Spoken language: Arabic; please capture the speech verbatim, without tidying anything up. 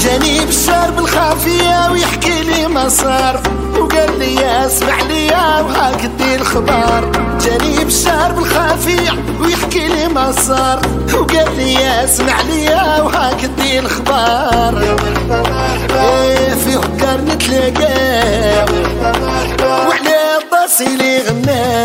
جاني بشار بالخافية ويحكي لي ما صار، وقال لي يا اسمع لي وهاك دي الخبار. جاني بشار بالخافية ويحكي لي ما صار، وقال لي يا اسمع لي وهاك دي الخبار. ايه في هكار نتلاقى وعلى طاسي لي غنى،